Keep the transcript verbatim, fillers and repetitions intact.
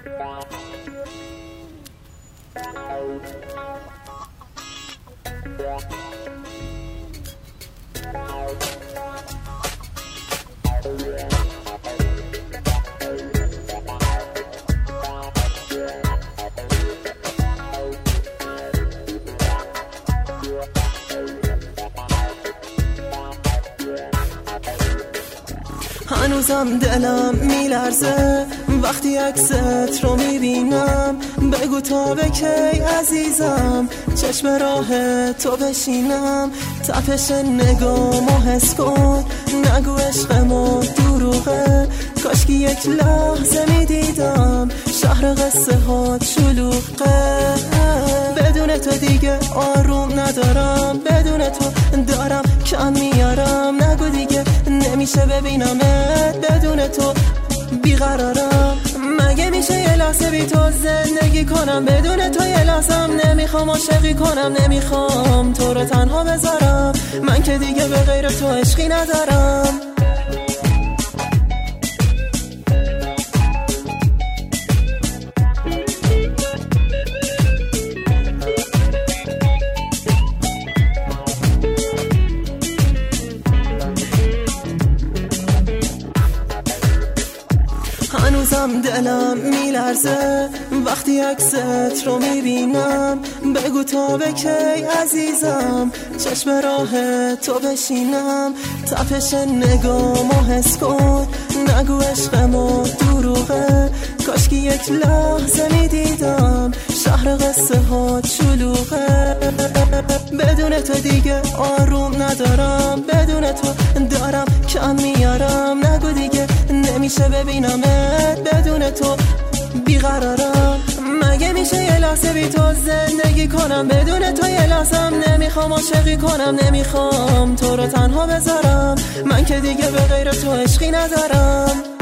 هنوزم دلم میلرزه وقتی عکست رو میبینم. بگو تا به کی عزیزم چشم راه تو بشینم. تپش نگامو حس کن نگو عشقمو دروغه. کاشکی یک لحظه میدیدم شهر قصه ها شلوغه. بدون تو دیگه آروم ندارم، بدون تو دارم کم میارم. نگو دیگه نمیشه ببینمت، بدون تو بیقرارم. مگه میشه یه لحظه بی تو زندگی کنم؟ بدون تو یه لحظم نمیخوام عاشقی کنم. نمیخوام تو رو تنها بذارم، من که دیگه به غیر تو عشقی ندارم. هنوزم دلم میلرزه وقتی عکست رو میبینم. بگو تا به کی عزیزم چشم راه تو بشینم. تپش نگامو حس کن نگو عشقمو دروغه. کاشکی یک لحظه میدیدم شهر قصه ها شلوغه. بدون تو دیگه آروم ندارم، بدون تو دارم کم میارم. نگو دیگه نمیشه ببینمت، بدون تو بیقرارم. مگه میشه یه لحظه بی تو زندگی کنم؟ بدون تو یه لحظم نمیخوام عاشقی کنم. نمیخوام تو رو تنها بذارم، من که دیگه به غیر تو عشقی ندارم.